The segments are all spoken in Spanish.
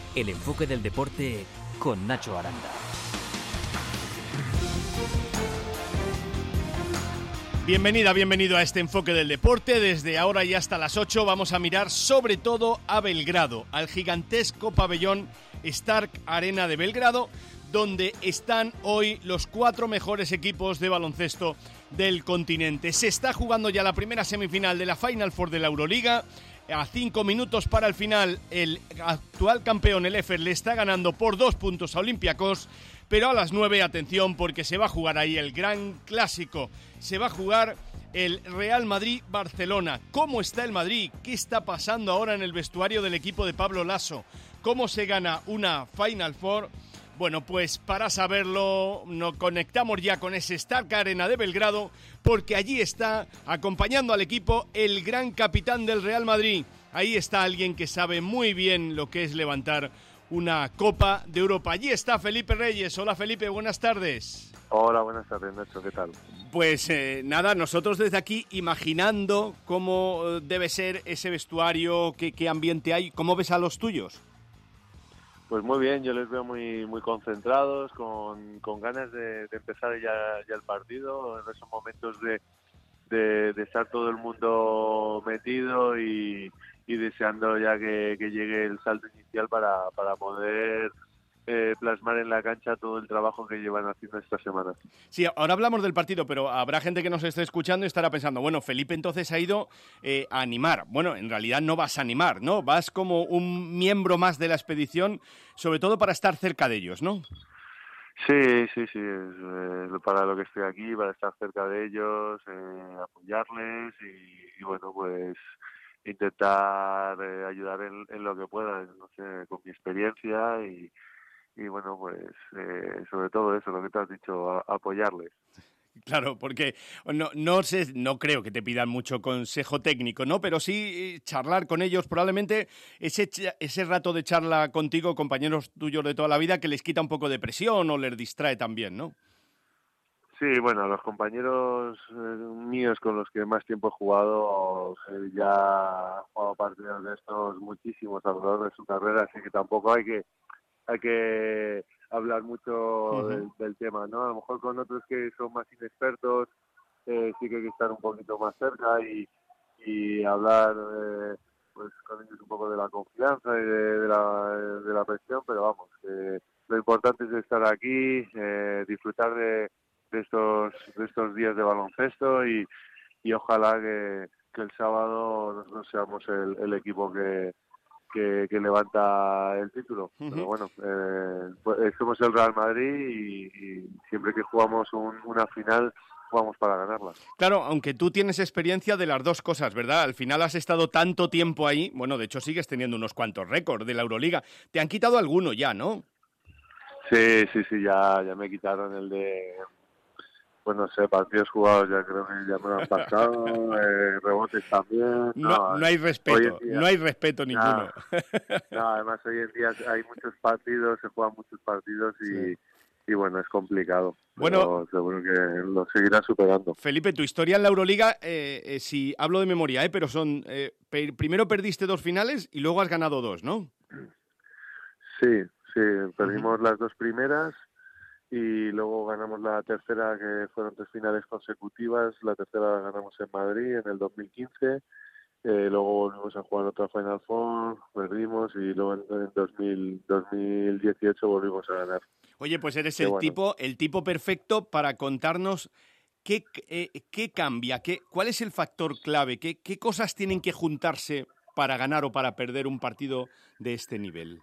El enfoque del deporte con Nacho Aranda. Bienvenida, bienvenido a este enfoque del deporte. Desde ahora y hasta las 8 vamos a mirar sobre todo a Belgrado, al gigantesco pabellón Stark Arena de Belgrado, donde están hoy los 4 mejores equipos de baloncesto del continente. Se está jugando ya la primera semifinal de la Final Four de la Euroliga. A 5 minutos para el final, el actual campeón, el Efes, le está ganando por 2 puntos a Olympiacos. Pero a las 9, atención, porque se va a jugar ahí el gran clásico. Se va a jugar el Real Madrid-Barcelona. ¿Cómo está el Madrid? ¿Qué está pasando ahora en el vestuario del equipo de Pablo Lasso? ¿Cómo se gana una Final Four? Bueno, pues para saberlo nos conectamos ya con ese Stark Arena de Belgrado, porque allí está, acompañando al equipo, el gran capitán del Real Madrid. Ahí está alguien que sabe muy bien lo que es levantar una Copa de Europa. Allí está Felipe Reyes. Hola Felipe, buenas tardes. Hola, buenas tardes, Nacho, ¿qué tal? Pues nada, nosotros desde aquí imaginando cómo debe ser ese vestuario, qué ambiente hay. ¿Cómo ves a los tuyos? Pues muy bien, yo les veo muy concentrados, con ganas de empezar ya el partido, en esos momentos de estar todo el mundo metido y deseando ya que llegue el salto inicial para poder plasmar en la cancha todo el trabajo que llevan haciendo esta semana. Sí, ahora hablamos del partido, pero habrá gente que nos esté escuchando y estará pensando, bueno, Felipe entonces ha ido a animar. Bueno, en realidad no vas a animar, ¿no? Vas como un miembro más de la expedición, sobre todo para estar cerca de ellos, ¿no? Sí, es para lo que estoy aquí, para estar cerca de ellos, apoyarles y bueno, pues intentar ayudar en lo que pueda, no sé, con mi experiencia y bueno, pues sobre todo eso, lo que te has dicho, apoyarles. Claro, porque no sé, no creo que te pidan mucho consejo técnico, ¿no? Pero sí charlar con ellos, probablemente ese rato de charla contigo, compañeros tuyos de toda la vida, que les quita un poco de presión o les distrae también, ¿no? Sí, bueno, los compañeros míos con los que más tiempo he jugado, ya he jugado partidos de estos muchísimos a lo largo de su carrera, así que tampoco hay que hablar mucho del tema, ¿no? A lo mejor con otros que son más inexpertos, sí que hay que estar un poquito más cerca y hablar pues con ellos un poco de la confianza y de la presión, pero vamos, lo importante es estar aquí, disfrutar de estos días de baloncesto y ojalá que el sábado nosotros seamos el equipo que levanta el título. Pero bueno, pues somos el Real Madrid y siempre que jugamos una final jugamos para ganarla. Claro, aunque tú tienes experiencia de las dos cosas, ¿verdad? Al final has estado tanto tiempo ahí, bueno, de hecho sigues teniendo unos cuantos récords de la Euroliga. Te han quitado alguno ya, ¿no? Sí, ya me quitaron el de, pues no sé, partidos jugados ya creo que ya me lo han pasado, rebotes también, No hay hoy en respeto, día, no hay respeto ninguno. además hoy en día hay muchos partidos, se juegan muchos partidos Sí. y bueno, es complicado, Bueno, pero seguro que lo seguirán superando. Felipe, tu historia en la Euroliga, si hablo de memoria, pero son, primero perdiste 2 finales y luego has ganado 2, ¿no? Sí, perdimos las 2 primeras y luego ganamos la tercera, que fueron 3 finales consecutivas. La tercera la ganamos en Madrid en el 2015. Luego volvimos a jugar otra Final Four, perdimos y luego en 2018 volvimos a ganar. Oye, pues eres Qué bueno. el tipo perfecto para contarnos qué cambia, cuál es el factor clave, qué cosas tienen que juntarse para ganar o para perder un partido de este nivel.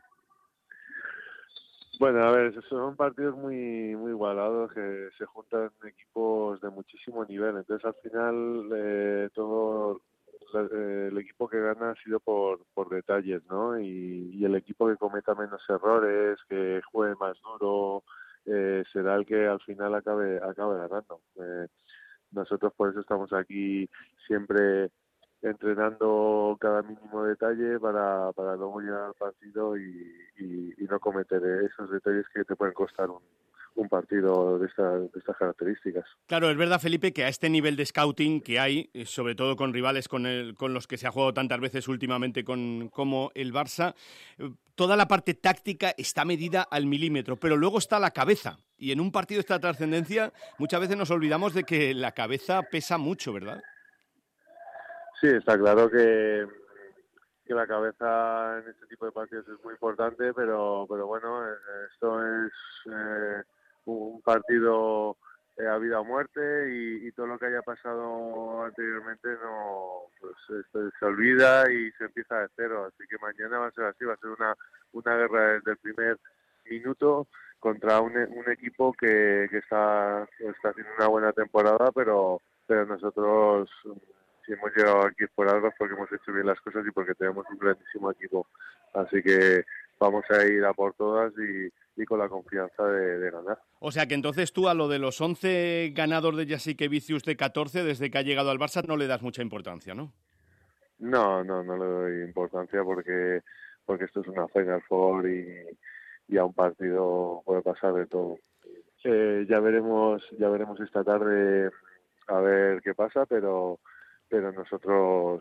Bueno, a ver, son partidos muy igualados que se juntan equipos de muchísimo nivel. Entonces, al final, todo el equipo que gana ha sido por detalles, ¿no? Y el equipo que cometa menos errores, que juegue más duro, será el que al final acabe ganando. Nosotros por eso estamos aquí siempre entrenando cada mínimo detalle para luego llegar al partido y no cometer esos detalles que te pueden costar un partido de estas características. Claro, es verdad, Felipe, que a este nivel de scouting que hay, sobre todo con rivales con los que se ha jugado tantas veces últimamente como el Barça, toda la parte táctica está medida al milímetro, pero luego está la cabeza. Y en un partido de esta trascendencia muchas veces nos olvidamos de que la cabeza pesa mucho, ¿verdad? Sí, está claro que la cabeza en este tipo de partidos es muy importante, pero bueno, esto es un partido a vida o muerte y todo lo que haya pasado anteriormente no, pues esto se olvida y se empieza de cero. Así que mañana va a ser así, va a ser una guerra desde el primer minuto contra un equipo que está haciendo una buena temporada, pero nosotros, si hemos llegado aquí por algo es porque hemos hecho bien las cosas y porque tenemos un grandísimo equipo. Así que vamos a ir a por todas y con la confianza de ganar. O sea que entonces tú a lo de los 11 ganados de Jasikevičius de 14 desde que ha llegado al Barça no le das mucha importancia, ¿no? No le doy importancia porque esto es una Final Four y a un partido puede pasar de todo. Ya veremos esta tarde a ver qué pasa, pero nosotros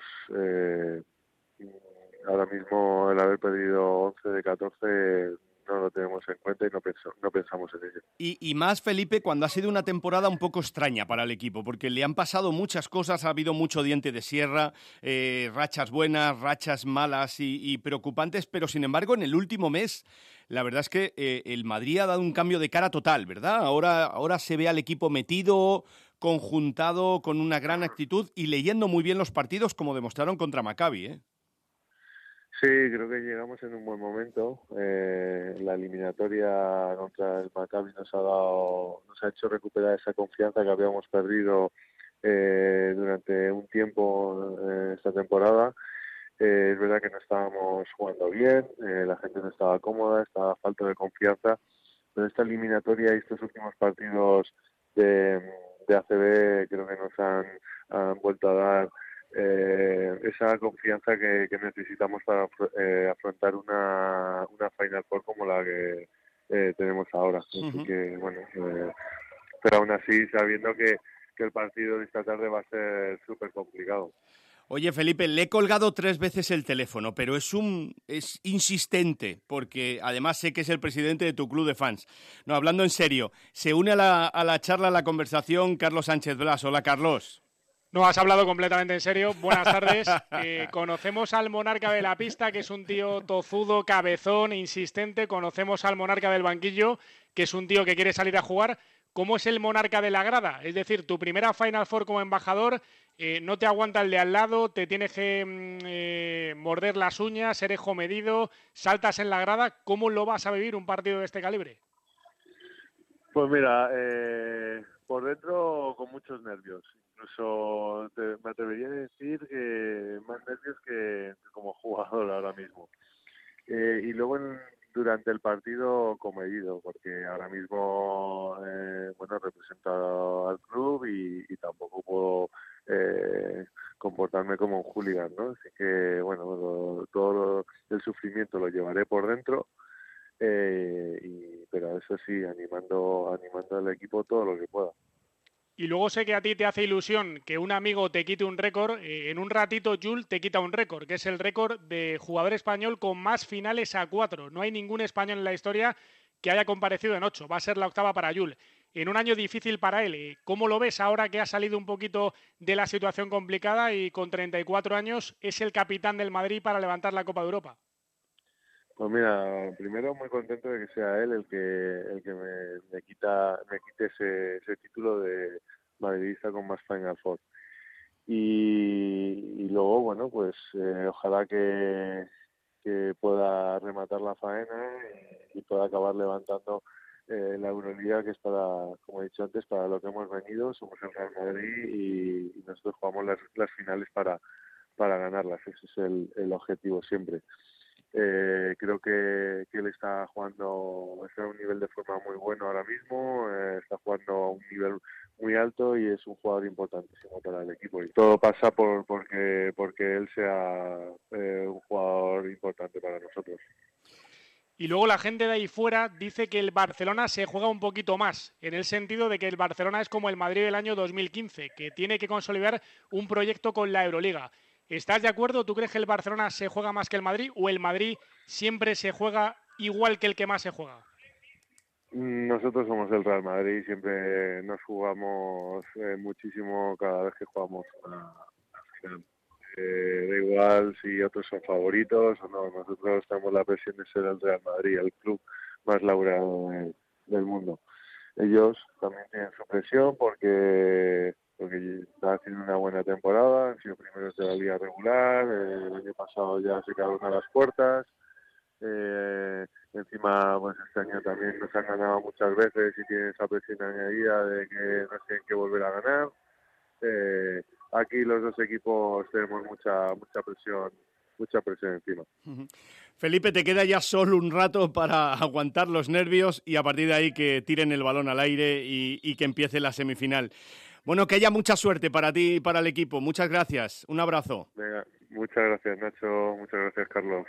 ahora mismo el haber perdido 11 de 14 no lo tenemos en cuenta y no pensamos en ello. Y más, Felipe, cuando ha sido una temporada un poco extraña para el equipo, porque le han pasado muchas cosas, ha habido mucho diente de sierra, rachas buenas, rachas malas y preocupantes, pero sin embargo en el último mes la verdad es que el Madrid ha dado un cambio de cara total, ¿verdad? Ahora se ve al equipo metido, conjuntado, con una gran actitud y leyendo muy bien los partidos como demostraron contra Maccabi, ¿eh? Sí, creo que llegamos en un buen momento. La eliminatoria contra el Maccabi nos ha hecho recuperar esa confianza que habíamos perdido durante un tiempo esta temporada. Es verdad que no estábamos jugando bien, la gente no estaba cómoda, estaba a falta de confianza, pero esta eliminatoria y estos últimos partidos de ACB creo que nos han vuelto a dar esa confianza que necesitamos para afrontar una Final Four como la que tenemos ahora. Uh-huh. Así que, bueno, pero aún así sabiendo que el partido de esta tarde va a ser súper complicado. Oye, Felipe, le he colgado 3 veces el teléfono, pero es insistente, porque además sé que es el presidente de tu club de fans. No, hablando en serio, se une a la charla, a la conversación, Carlos Sánchez Blas. Hola, Carlos. No, has hablado completamente en serio. Buenas tardes. Conocemos al monarca de la pista, que es un tío tozudo, cabezón, insistente. Conocemos al monarca del banquillo, que es un tío que quiere salir a jugar. ¿Cómo es el monarca de la grada? Es decir, tu primera Final Four como embajador, no te aguanta el de al lado, te tienes que morder las uñas, eres comedido, saltas en la grada. ¿Cómo lo vas a vivir un partido de este calibre? Pues mira, por dentro con muchos nervios. Incluso me atrevería a decir que más nervios que como jugador ahora mismo. Y luego durante el partido comedido, porque ahora mismo represento al club y tampoco puedo comportarme como un hooligan, ¿no? Así que bueno, todo el sufrimiento lo llevaré por dentro. Pero eso sí, animando al equipo todo lo que pueda. Y luego sé que a ti te hace ilusión que un amigo te quite un récord. En un ratito Jules te quita un récord, que es el récord de jugador español con más finales a 4. No hay ningún español en la historia que haya comparecido en 8. Va a ser la octava para Jules. En un año difícil para él. ¿Cómo lo ves ahora que ha salido un poquito de la situación complicada y con 34 años es el capitán del Madrid para levantar la Copa de Europa? Pues mira, primero muy contento de que sea él el que me quite ese título de madridista con más Final Four. Y luego, bueno, pues ojalá que pueda rematar la faena y pueda acabar levantando la Euroliga, que es como he dicho antes, para lo que hemos venido. Somos el Real Madrid y nosotros jugamos las finales para ganarlas. Ese es el objetivo siempre. Creo que él está a un nivel de forma muy bueno ahora mismo, está jugando a un nivel muy alto y es un jugador importantísimo para el equipo. Y todo pasa porque él sea un jugador importante para nosotros. Y luego la gente de ahí fuera dice que el Barcelona se juega un poquito más, en el sentido de que el Barcelona es como el Madrid del año 2015, que tiene que consolidar un proyecto con la Euroliga. ¿Estás de acuerdo? ¿Tú crees que el Barcelona se juega más que el Madrid o el Madrid siempre se juega igual que el que más se juega? Nosotros somos el Real Madrid, siempre nos jugamos muchísimo cada vez que jugamos una final. Da igual si otros son favoritos o no, nosotros tenemos la presión de ser el Real Madrid, el club más laureado del mundo. Ellos también tienen su presión porque están haciendo una buena temporada, han sido primeros de la liga regular, el año pasado ya se quedaron a las puertas, encima pues este año también nos han ganado muchas veces y tienen esa presión añadida de que nos tienen que volver a ganar. Aquí los dos equipos tenemos mucha presión encima. Felipe, te queda ya solo un rato para aguantar los nervios y a partir de ahí que tiren el balón al aire y que empiece la semifinal. Bueno, que haya mucha suerte para ti y para el equipo. Muchas gracias. Un abrazo. Venga, muchas gracias, Nacho. Muchas gracias, Carlos.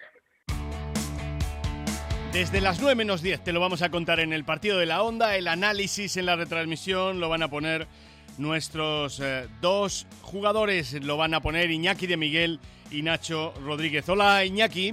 Desde las 9:10 te lo vamos a contar en el partido de la Onda. El análisis en la retransmisión lo van a poner nuestros dos jugadores. Lo van a poner Iñaki de Miguel y Nacho Rodríguez. Hola, Iñaki.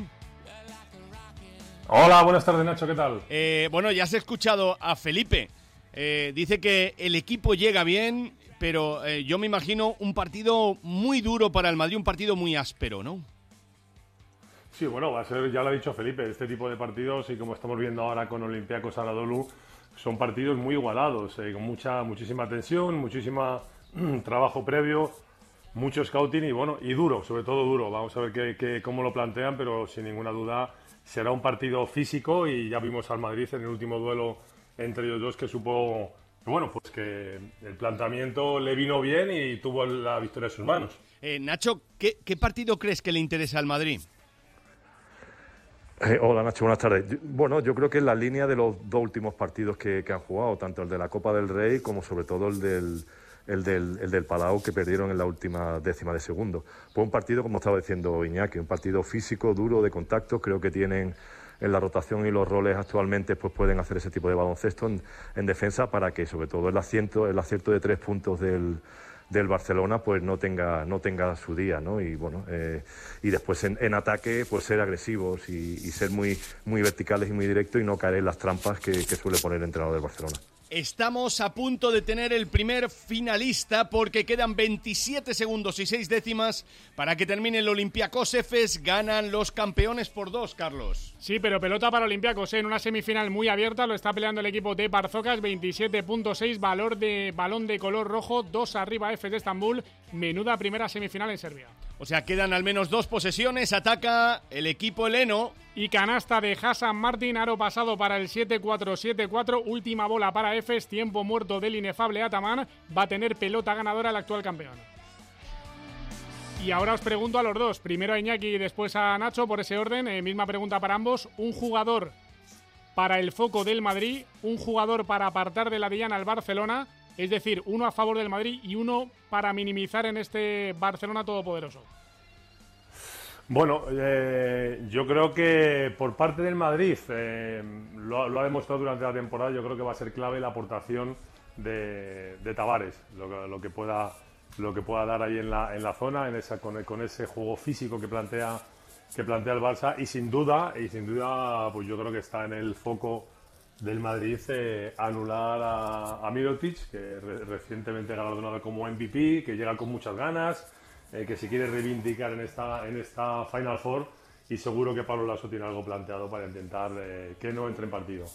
Hola, buenas tardes, Nacho, ¿qué tal? Bueno, ya has escuchado a Felipe. Dice que el equipo llega bien, pero yo me imagino un partido muy duro para el Madrid, un partido muy áspero, ¿no? Sí, bueno, va a ser, ya lo ha dicho Felipe, este tipo de partidos, y como estamos viendo ahora con Olympiacos Anadolu, son partidos muy igualados, con muchísima tensión, muchísimo trabajo previo, mucho scouting y duro, sobre todo duro. Vamos a ver cómo lo plantean, pero sin ninguna duda será un partido físico y ya vimos al Madrid en el último duelo entre ellos dos que supo, pues que el planteamiento le vino bien y tuvo la victoria en sus manos. Nacho, ¿qué partido crees que le interesa al Madrid? Hola Nacho, buenas tardes. Bueno, yo creo que en la línea de los dos últimos partidos que han jugado, tanto el de la Copa del Rey como sobre todo el del Palau, que perdieron en la última décima de segundo. Fue un partido, como estaba diciendo Iñaki, un partido físico, duro, de contacto. Creo que tienen en la rotación y los roles actualmente, pues pueden hacer ese tipo de baloncesto en defensa para que sobre todo el acierto de 3 puntos del Barcelona pues no tenga su día, ¿no? Y bueno, y después en ataque pues ser agresivos y ser muy verticales y muy directos y no caer en las trampas que suele poner el entrenador del Barcelona. Estamos a punto de tener el primer finalista porque quedan 27 segundos y 6 décimas para que termine el Olympiacos Efes. Ganan los campeones por 2, Carlos. Sí, pero pelota para Olympiacos en una semifinal muy abierta. Lo está peleando el equipo de Barzocas, 27.6, balón de color rojo, 2 arriba Efes de Estambul. Menuda primera semifinal en Serbia. O sea, quedan al menos 2 posesiones. Ataca el equipo heleno. Y canasta de Hassan Martin, aro pasado para el 7-4-7-4, última bola para Efes, tiempo muerto del inefable Ataman, va a tener pelota ganadora el actual campeón. Y ahora os pregunto a los dos, primero a Iñaki y después a Nacho, por ese orden, misma pregunta para ambos, un jugador para el foco del Madrid, un jugador para apartar de la diana al Barcelona, es decir, uno a favor del Madrid y uno para minimizar en este Barcelona todopoderoso. Bueno, yo creo que por parte del Madrid lo ha demostrado durante la temporada. Yo creo que va a ser clave la aportación de Tavares, lo que pueda dar ahí en la zona, con ese juego físico que plantea el Barça, y sin duda pues yo creo que está en el foco del Madrid anular a Mirotic, que recientemente galardonado como MVP, que llega con muchas ganas, que se quiere reivindicar en esta Final Four, y seguro que Pablo Laso tiene algo planteado para intentar que no entre en partido.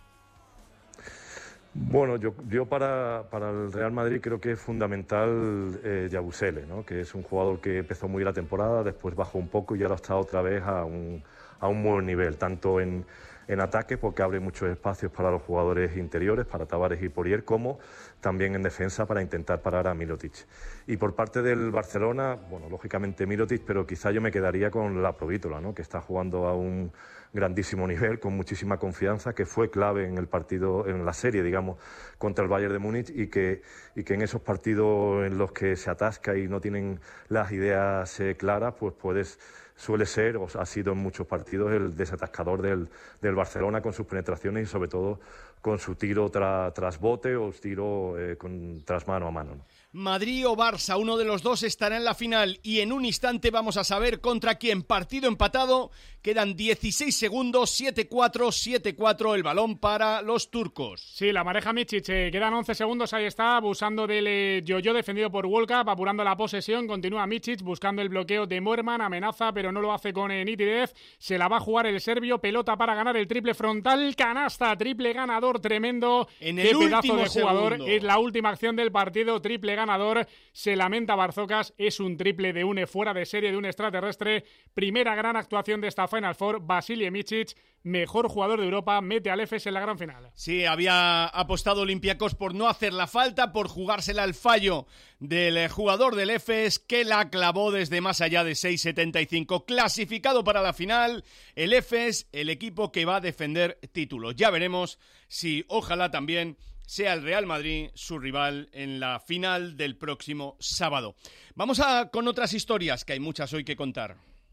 Bueno, yo para el Real Madrid creo que es fundamental Yabusele, ¿no? Que es un jugador que empezó muy bien la temporada, después bajó un poco y ahora está otra vez a un buen nivel, tanto en ataque, porque abre muchos espacios para los jugadores interiores, para Tavares y Poirier, como también en defensa para intentar parar a Mirotic. Y por parte del Barcelona, bueno, lógicamente Mirotic, pero quizá yo me quedaría con la Provítola, ¿no? Que está jugando a un grandísimo nivel, con muchísima confianza, que fue clave en el partido, en la serie, digamos, contra el Bayern de Múnich, y que en esos partidos en los que se atasca y no tienen las ideas claras, pues puedes suele ser, o ha sido en muchos partidos, el desatascador del Barcelona con sus penetraciones y sobre todo con su tiro tras bote o su tiro tras mano a mano, ¿no? Madrid o Barça, uno de los dos estará en la final y en un instante vamos a saber contra quién. Partido empatado, quedan 16 segundos, 7-4, 7-4, el balón para los turcos. Sí, la pareja Micic, quedan 11 segundos, ahí está, abusando del yo-yo defendido por Wolcap, apurando la posesión, continúa Micic buscando el bloqueo de Moerman, amenaza pero no lo hace con nitidez, se la va a jugar el serbio, pelota para ganar el triple frontal, canasta, triple ganador tremendo, en el qué pedazo de jugador, segundo. Es la última acción del partido, triple ganador, se lamenta Barzocas, es un triple de un fuera de serie de un extraterrestre, primera gran actuación de esta Final Four, Vasilije Micic, mejor jugador de Europa, mete al Efes en la gran final. Sí, había apostado Olympiacos por no hacer la falta, por jugársela al fallo del jugador del Efes, que la clavó desde más allá de 6.75. Clasificado para la final, el Efes, el equipo que va a defender títulos. Ya veremos si, ojalá también, sea el Real Madrid su rival en la final del próximo sábado. Vamos con otras historias, que hay muchas hoy que contar.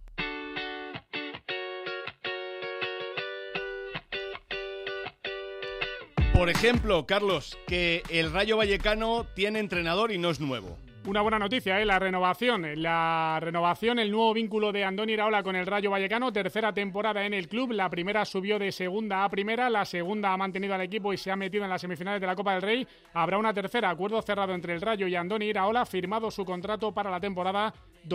Por ejemplo, Carlos, que el Rayo Vallecano tiene entrenador y no es nuevo. Una buena noticia, la renovación, el nuevo vínculo de Andoni Iraola con el Rayo Vallecano, tercera temporada en el club, la primera subió de segunda a primera, la segunda ha mantenido al equipo y se ha metido en las semifinales de la Copa del Rey, habrá una tercera, acuerdo cerrado entre el Rayo y Andoni Iraola, firmado su contrato para la temporada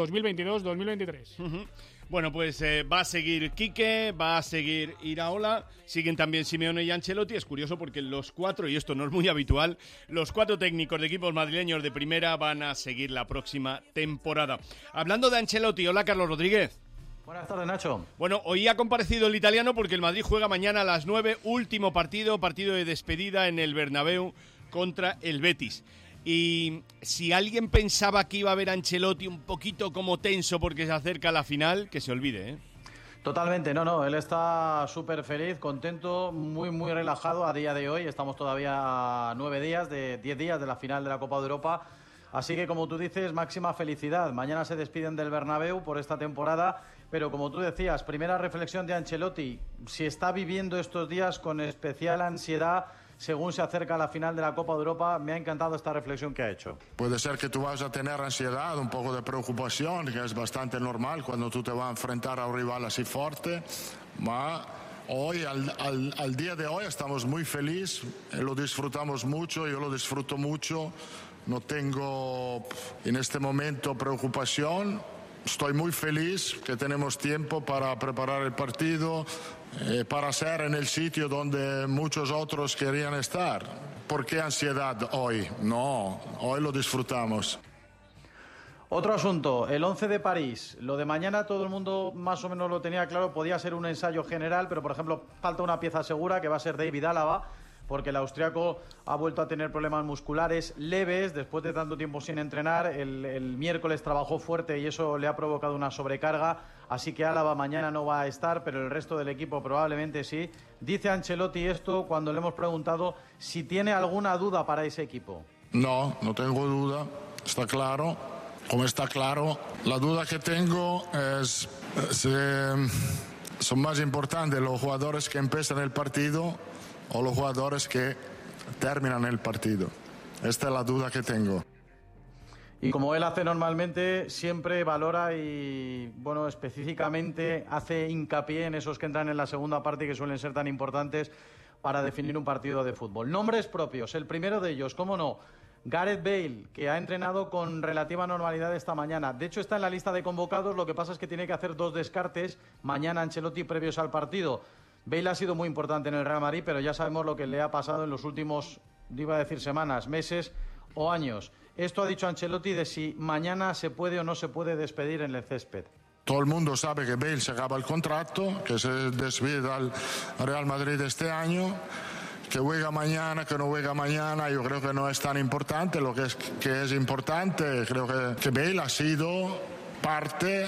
2022-2023. Uh-huh. Bueno, pues va a seguir Quique, va a seguir Iraola, siguen también Simeone y Ancelotti. Es curioso porque los cuatro, y esto no es muy habitual, los cuatro técnicos de equipos madrileños de primera van a seguir la próxima temporada. Hablando de Ancelotti, hola Carlos Rodríguez. Buenas tardes, Nacho. Bueno, hoy ha comparecido el italiano porque el Madrid juega mañana a las 9, último partido de despedida en el Bernabéu contra el Betis. Y si alguien pensaba que iba a ver a Ancelotti un poquito como tenso porque se acerca la final, que se olvide, ¿eh? Totalmente, no, él está súper feliz, contento, muy relajado a día de hoy. Estamos todavía a 10 días de la final de la Copa de Europa. Así que, como tú dices, máxima felicidad. Mañana se despiden del Bernabéu por esta temporada, pero como tú decías, primera reflexión de Ancelotti, si está viviendo estos días con especial ansiedad según se acerca la final de la Copa de Europa. Me ha encantado esta reflexión que ha hecho. Puede ser que tú vas a tener ansiedad, un poco de preocupación, que es bastante normal cuando tú te vas a enfrentar a un rival así fuerte, pero hoy, al día de hoy, estamos muy felices, lo disfrutamos mucho, yo lo disfruto mucho, no tengo en este momento preocupación. Estoy muy feliz que tenemos tiempo para preparar el partido, para ser en el sitio donde muchos otros querían estar. ¿Por qué ansiedad hoy? No, hoy lo disfrutamos. Otro asunto, el 11 de París. Lo de mañana todo el mundo más o menos lo tenía claro, podía ser un ensayo general, pero por ejemplo falta una pieza segura que va a ser David Álava, porque el austriaco ha vuelto a tener problemas musculares leves después de tanto tiempo sin entrenar. El miércoles trabajó fuerte y eso le ha provocado una sobrecarga, así que Álava mañana no va a estar, pero el resto del equipo probablemente sí. Dice Ancelotti esto cuando le hemos preguntado si tiene alguna duda para ese equipo. No tengo duda, está claro. Como está claro, la duda que tengo es si son más importantes los jugadores que empiezan el partido o los jugadores que terminan el partido. Esta es la duda que tengo. Y como él hace normalmente, siempre valora y, bueno, específicamente hace hincapié en esos que entran en la segunda parte, que suelen ser tan importantes para definir un partido de fútbol. Nombres propios, el primero de ellos, cómo no, Gareth Bale, que ha entrenado con relativa normalidad esta mañana. De hecho, está en la lista de convocados, lo que pasa es que tiene que hacer 2 descartes mañana Ancelotti previos al partido. Bale ha sido muy importante en el Real Madrid, pero ya sabemos lo que le ha pasado en los últimos, iba a decir semanas, meses o años. Esto ha dicho Ancelotti de si mañana se puede o no se puede despedir en el césped. Todo el mundo sabe que Bale se acaba el contrato, que se despide del Real Madrid este año, que juega mañana, que no juega mañana. Yo creo que no es tan importante. Lo que es importante, creo que Bale ha sido parte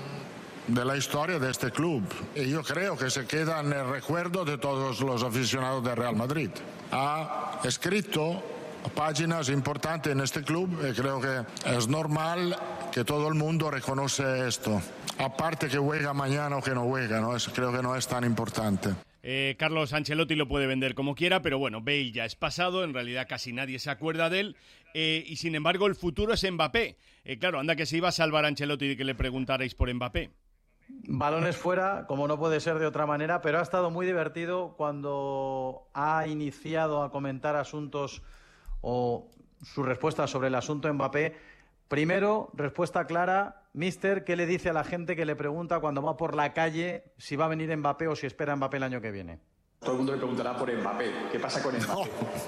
de la historia de este club, y yo creo que se queda en el recuerdo de todos los aficionados del Real Madrid. Ha escrito páginas importantes en este club y creo que es normal que todo el mundo reconoce esto. Aparte que juega mañana o que no juega, ¿no? Creo que no es tan importante. Carlos Ancelotti lo puede vender como quiera, pero bueno, Bale ya es pasado, en realidad casi nadie se acuerda de él, y sin embargo el futuro es Mbappé. Claro, anda que se iba a salvar a Ancelotti de que le preguntarais por Mbappé. Balones fuera, como no puede ser de otra manera, pero ha estado muy divertido cuando ha iniciado a comentar asuntos o su respuesta sobre el asunto Mbappé. Primero, respuesta clara, Mister, ¿qué le dice a la gente que le pregunta cuando va por la calle si va a venir Mbappé o si espera Mbappé el año que viene? Todo el mundo le preguntará por Mbappé. ¿Qué pasa con Mbappé?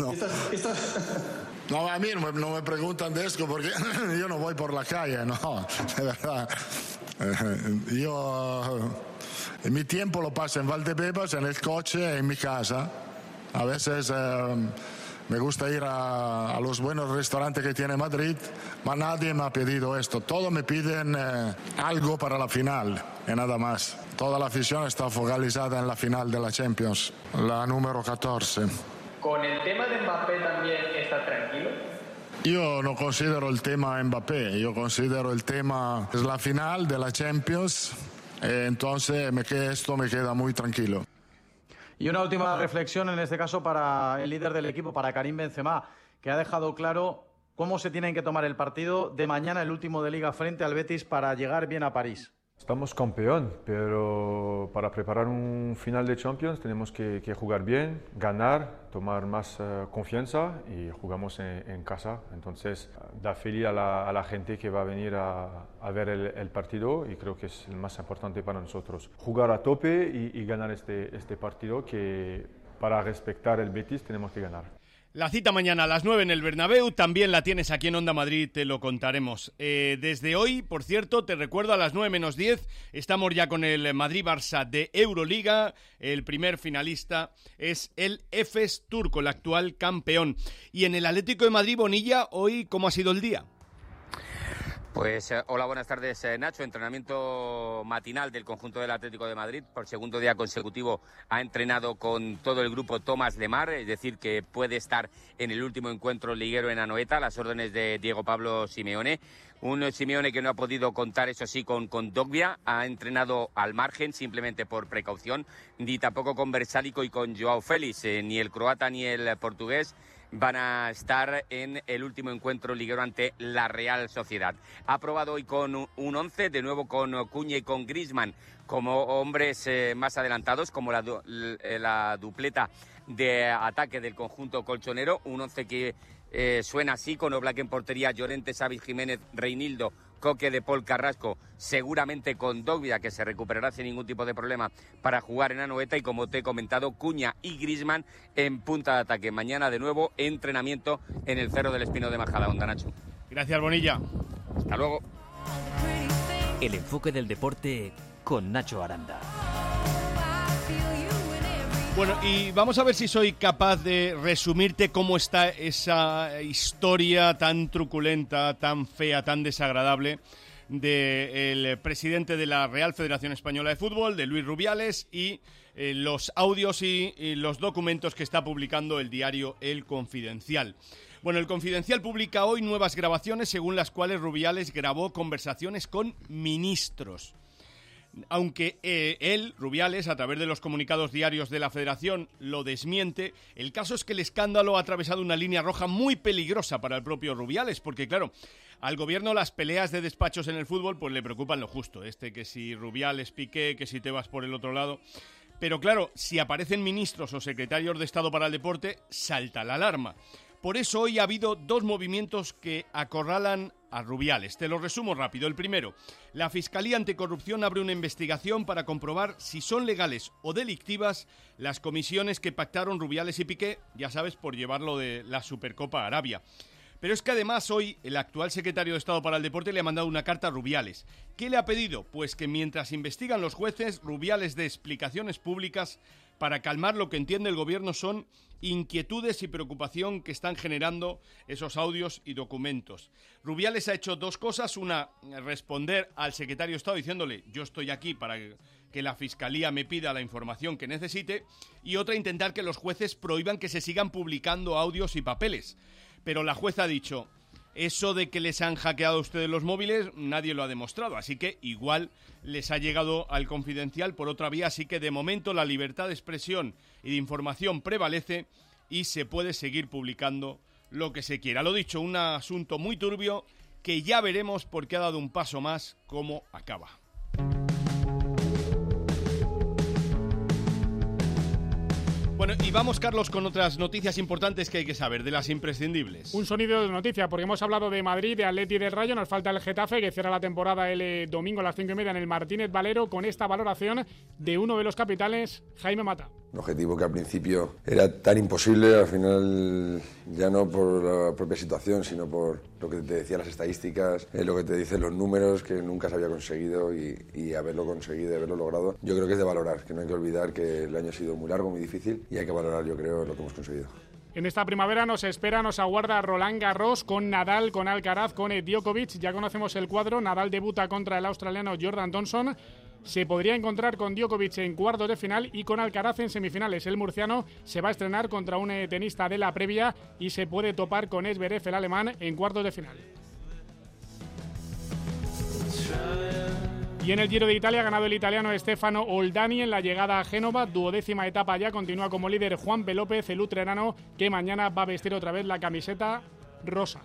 No, a mí no me preguntan de esto porque yo no voy por la calle, no, de verdad. Yo mi tiempo lo paso en Valdebebas, en el coche, en mi casa. A veces me gusta ir a los buenos restaurantes que tiene Madrid, pero nadie me ha pedido esto. Todos me piden algo para la final y nada más. Toda la afición está focalizada en la final de la Champions, la número 14. ¿Con el tema de Mbappé también está tranquilo? Yo no considero el tema Mbappé, yo considero el tema es la final de la Champions, entonces esto me queda muy tranquilo. Y una última reflexión, en este caso para el líder del equipo, para Karim Benzema, que ha dejado claro cómo se tienen que tomar el partido de mañana, el último de Liga frente al Betis, para llegar bien a París. Estamos campeón, pero para preparar un final de Champions tenemos que jugar bien, ganar, tomar más confianza y jugamos en casa. Entonces, da feliz a la gente que va a venir a ver el partido y creo que es el más importante para nosotros. Jugar a tope y ganar este partido que para respetar el Betis tenemos que ganar. La cita mañana a las 9 en el Bernabéu, también la tienes aquí en Onda Madrid, te lo contaremos. Desde hoy, por cierto, te recuerdo, a las 9 menos 10, estamos ya con el Madrid-Barça de Euroliga. El primer finalista es el Efes turco, el actual campeón. Y en el Atlético de Madrid, Bonilla, hoy, ¿cómo ha sido el día? Pues hola, buenas tardes, Nacho. Entrenamiento matinal del conjunto del Atlético de Madrid. Por segundo día consecutivo ha entrenado con todo el grupo Tomás Lemar, es decir, que puede estar en el último encuentro liguero en Anoeta, a las órdenes de Diego Pablo Simeone. Un Simeone que no ha podido contar, eso sí, con Dogbia. Ha entrenado al margen, simplemente por precaución, ni tampoco con Versálico y con Joao Félix, ni el croata ni el portugués van a estar en el último encuentro liguero ante la Real Sociedad. Ha probado hoy con un 11, de nuevo con Cuña y con Griezmann como hombres más adelantados, como la dupleta de ataque del conjunto colchonero. Un 11 que suena así, con Oblak en portería, Llorente, Xavi, Jiménez, Reinildo, Coque, De Paul, Carrasco, seguramente con Dogbia, que se recuperará sin ningún tipo de problema para jugar en Anoeta, y como te he comentado, Cuña y Griezmann en punta de ataque. Mañana de nuevo entrenamiento en el Cerro del Espino de Majadahonda, Nacho. Gracias, Bonilla. Hasta luego. El enfoque del deporte con Nacho Aranda. Bueno, y vamos a ver si soy capaz de resumirte cómo está esa historia tan truculenta, tan fea, tan desagradable del presidente de la Real Federación Española de Fútbol, de Luis Rubiales, y los audios y los documentos que está publicando el diario El Confidencial. Bueno, El Confidencial publica hoy nuevas grabaciones según las cuales Rubiales grabó conversaciones con ministros. Aunque él, Rubiales, a través de los comunicados diarios de la Federación, lo desmiente, el caso es que el escándalo ha atravesado una línea roja muy peligrosa para el propio Rubiales, porque claro, al gobierno las peleas de despachos en el fútbol pues le preocupan lo justo, que si Rubiales, Piqué, que si te vas por el otro lado. Pero claro, si aparecen ministros o secretarios de Estado para el deporte, salta la alarma. Por eso hoy ha habido dos movimientos que acorralan a Rubiales. Te lo resumo rápido. El primero, la Fiscalía Anticorrupción abre una investigación para comprobar si son legales o delictivas las comisiones que pactaron Rubiales y Piqué, ya sabes, por llevarlo de la Supercopa a Arabia. Pero es que además hoy el actual secretario de Estado para el Deporte le ha mandado una carta a Rubiales. ¿Qué le ha pedido? Pues que mientras investigan los jueces, Rubiales dé explicaciones públicas para calmar lo que entiende el gobierno son inquietudes y preocupación que están generando esos audios y documentos. Rubiales ha hecho dos cosas. Una, responder al secretario de Estado diciéndole yo estoy aquí para que la Fiscalía me pida la información que necesite, y otra, intentar que los jueces prohíban que se sigan publicando audios y papeles. Pero la jueza ha dicho, Eso de que les han hackeado a ustedes los móviles, nadie lo ha demostrado, así que igual les ha llegado al Confidencial por otra vía, así que de momento la libertad de expresión y de información prevalece y se puede seguir publicando lo que se quiera. Lo dicho, un asunto muy turbio que ya veremos porque ha dado un paso más cómo acaba. Bueno, y vamos, Carlos, con otras noticias importantes que hay que saber, de las imprescindibles. Un sonido de noticia, porque hemos hablado de Madrid, de Atleti y del Rayo. Nos falta el Getafe, que cierra la temporada el domingo a las 5:30 en el Martínez Valero, con esta valoración de uno de los capitanes, Jaime Mata. Un objetivo que al principio era tan imposible, al final ya no por la propia situación, sino por lo que te decían las estadísticas, lo que te dicen los números, que nunca se había conseguido y haberlo conseguido y haberlo logrado. Yo creo que es de valorar, que no hay que olvidar que el año ha sido muy largo, muy difícil y hay que valorar, yo creo, lo que hemos conseguido. En esta primavera nos aguarda Roland Garros con Nadal, con Alcaraz, con Djokovic. Ya conocemos el cuadro. Nadal debuta contra el australiano Jordan Thompson. Se podría encontrar con Djokovic en cuartos de final y con Alcaraz en semifinales. El murciano se va a estrenar contra un tenista de la previa y se puede topar con Zverev, el alemán, en cuartos de final. Y en el Giro de Italia ha ganado el italiano Stefano Oldani en la llegada a Génova, 12ª etapa ya, continúa como líder Juan P. López, el utrerano, que mañana va a vestir otra vez la camiseta rosa.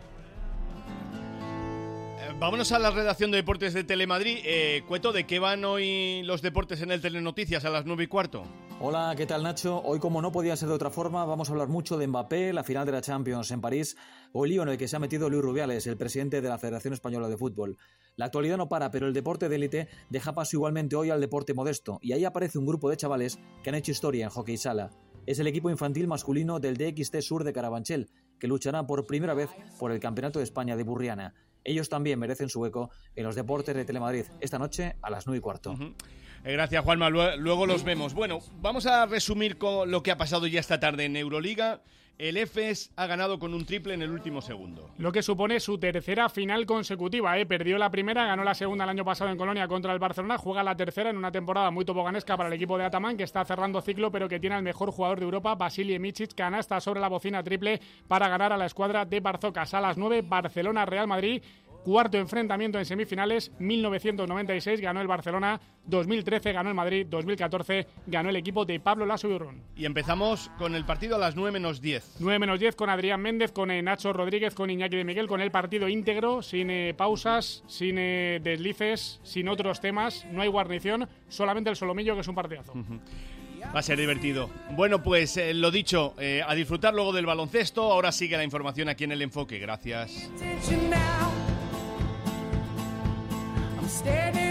Vámonos a la redacción de Deportes de Telemadrid. Cueto, ¿de qué van hoy los deportes en el Telenoticias a las 9:15? Hola, ¿qué tal, Nacho? Hoy, como no podía ser de otra forma, vamos a hablar mucho de Mbappé, la final de la Champions en París, o el lío en el que se ha metido Luis Rubiales, el presidente de la Federación Española de Fútbol. La actualidad no para, pero el deporte de élite deja paso igualmente hoy al deporte modesto, y ahí aparece un grupo de chavales que han hecho historia en hockey sala. Es el equipo infantil masculino del DXT Sur de Carabanchel, que luchará por primera vez por el Campeonato de España de Burriana. Ellos también merecen su eco en los deportes de Telemadrid, esta noche a las 9:15. Gracias, Juanma. Luego los vemos. Bueno, vamos a resumir con lo que ha pasado ya esta tarde en Euroliga. El EFES ha ganado con un triple en el último segundo. Lo que supone su tercera final consecutiva. Perdió la primera, ganó la segunda el año pasado en Colonia contra el Barcelona, juega la tercera en una temporada muy toboganesca para el equipo de Ataman, que está cerrando ciclo, pero que tiene al mejor jugador de Europa, Vasilije Micic, canasta sobre la bocina triple para ganar a la escuadra de Barzocas. A las 9, Barcelona-Real Madrid. Cuarto enfrentamiento en semifinales, 1996 ganó el Barcelona, 2013 ganó el Madrid, 2014 ganó el equipo de Pablo Lasso y Urrón. Y empezamos con el partido a las 9:10. 9:10 con Adrián Méndez, con Nacho Rodríguez, con Iñaki de Miguel, con el partido íntegro, sin pausas, sin deslices, sin otros temas, no hay guarnición, solamente el solomillo, que es un partidazo. Va a ser divertido. Bueno, pues lo dicho, a disfrutar luego del baloncesto. Ahora sigue la información aquí en El Enfoque. Gracias. Standing